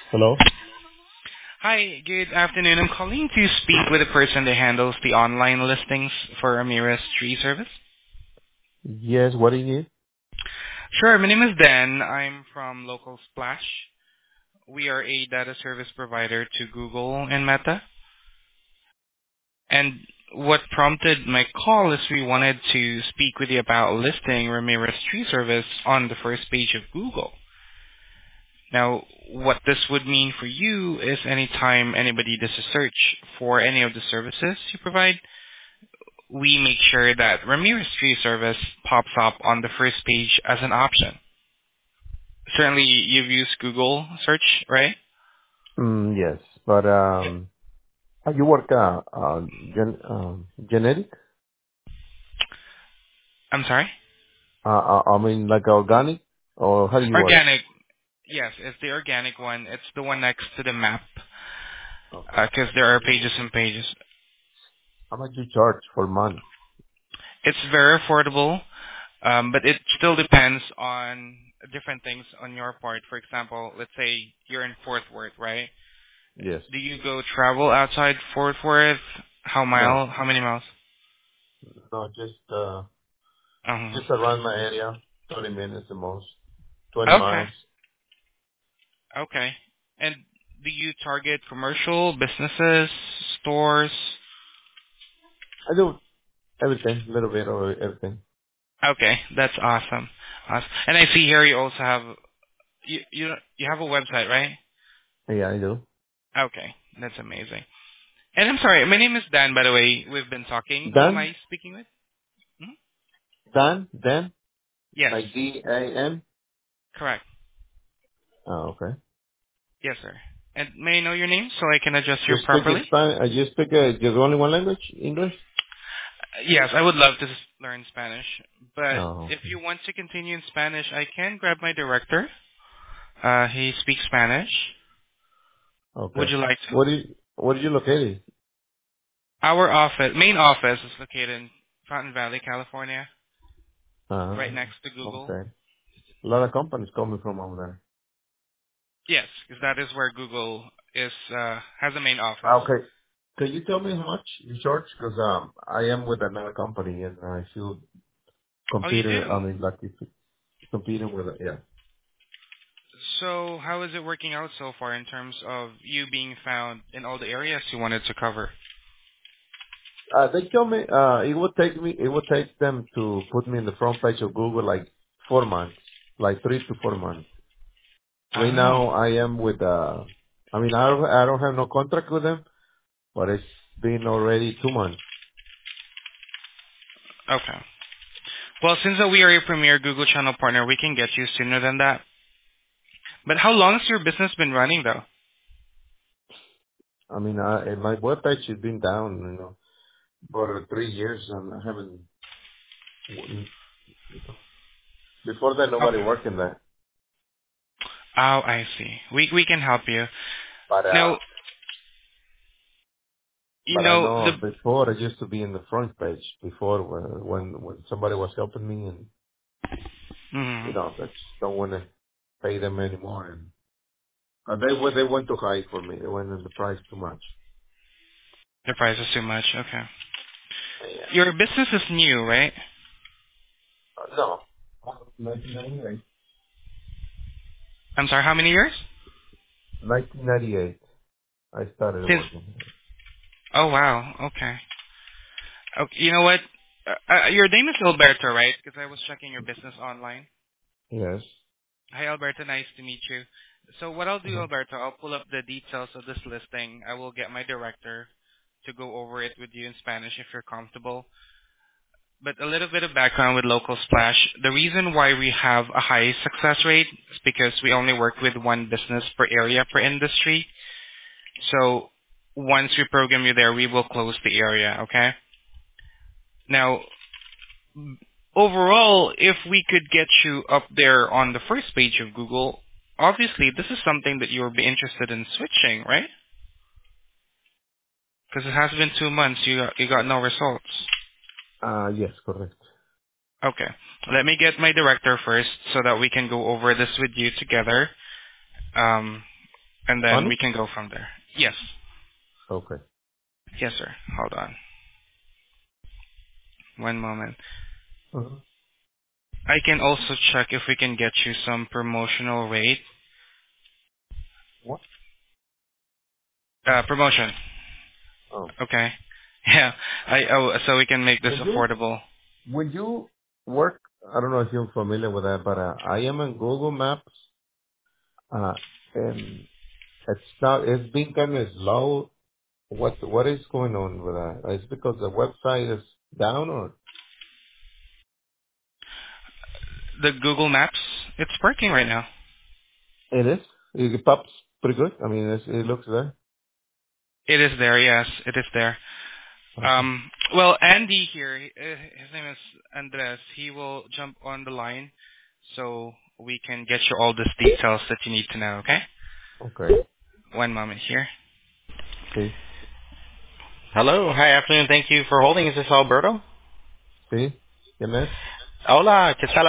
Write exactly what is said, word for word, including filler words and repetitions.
Hello? Hi, good afternoon. I'm calling to speak with the person that handles the online listings for Ramirez Tree Service. Yes, what do you need? Sure, my name is Dan. I'm from Local Splash. We are a data service provider to Google and Meta. And what prompted my call is we wanted to speak with you about listing Ramirez Tree Service on the first page of Google. Now, what this would mean for you is anytime anybody does a search for any of the services you provide, we make sure that Ramirez Tree Service pops up on the first page as an option. Certainly, you've used Google search, right? Mm, yes, but um, how you work uh, uh gen um genetic? I'm sorry? Uh, uh, I mean like organic, or how do you work? Organic. Yes, it's the organic one. It's the one next to the map Okay. because there are pages and pages. How much you charge for month? It's very affordable, um, but it still depends on different things on your part. For example, let's say you're in Fort Worth, right? Yes. Do you go travel outside Fort Worth? How No, mile? How many miles? no, just uh, Um, just around my area, thirty minutes the most, twenty okay. miles. Okay. And do you target commercial, businesses, stores? I do everything, a little bit of everything. Okay, that's awesome. Awesome. And I see here you also have you you you have a website, right? Yeah, I do. Okay, that's amazing. And I'm sorry, my name is Dan, by the way. We've been talking. Who am Dan, I speaking with? Hmm? Dan, Dan, Yes, like D A N. correct. Oh, okay. Yes, sir. And may I know your name so I can address you You speak properly? Spanish? Uh, you speak uh, just only one language, English? Uh, Yes, I would love to s- learn Spanish, but Oh, if okay. you want to continue in Spanish, I can grab my director. Uh, he speaks Spanish. Would Okay. you like to? What do you, what are you located? Our office, main office, is located in Fountain Valley, California, Uh, right next to Google. okay. A lot of companies coming from over there. Yes, because that is where Google is uh, has a main office. Ah, okay. Can you tell me how much you charge? Because um, I am with another company and I feel Oh, you competing. do. I mean, like if competing with it. Yeah. So how is it working out so far in terms of you being found in all the areas you wanted to cover? Uh, they tell me uh, it would take me. It would take them to put me in the front page of Google like four months, like three to four months. Right Oh, now, I am with. Uh, I mean, I don't, I don't have no contract with them, but it's been already two months. okay. Well, since that we are a premier Google channel partner, we can get you sooner than that. But how long has your business been running, though? I mean, I, and my webpage has been down, you know, for three years, and I haven't. Before that, nobody Okay. worked in that. Oh, I see. We we can help you. But uh, Now, you but I know the. know before I used to be in the front page before when when, when somebody was helping me, and you Mhm. know, I just don't want to pay them anymore. And uh, they were they went too high for me. They went in the price too much. The price is too much. Okay. Yeah. Your business is new, right? Uh, no. nineteen ninety-eight. I'm sorry, how many years? nineteen ninety-eight. I started Since. working. Oh, wow. Okay. Okay. You know what? Uh, uh, your name is Alberto, right? Because I was checking your business online. Yes. Hi, Alberto. Nice to meet you. So what I'll do, Uh-huh. Alberto, I'll pull up the details of this listing. I will get my director to go over it with you in Spanish if you're comfortable. But a little bit of background with Local Splash. The reason why we have a high success rate is because we only work with one business per area per industry. So once we program you there, we will close the area, okay? Now, overall, if we could get you up there on the first page of Google, obviously this is something that you'll be interested in switching, right? Because it has been two months, you got, you got no results. Uh, yes, correct. Okay. Let me get my director first so that we can go over this with you together. Um, and then we Honest? can go from there. Yes. Okay. Yes, sir. Hold on. One moment. Uh-huh. I can also check if we can get you some promotional rate. What? Uh, promotion. Oh. Okay. Yeah. I oh, so we can make this Would you, affordable. would you work, I don't know if you're familiar with that, but uh, I am on Google Maps, uh, and it's not, it's been kind of slow. What, what is going on with that? Is it because the website is down or? The Google Maps, it's working right now. It is? It pops pretty good. I mean, it's, it looks there. It is there. Yes, it is there. Okay. Um, well, Andy here, uh, his name is Andres. He will jump on the line so we can get you all these details that you need to know, okay? Okay. One moment here. See? Hello. Hi, afternoon. Thank you for holding. Is this Alberto? See? ¿Quién es? Hola, ¿qué tal?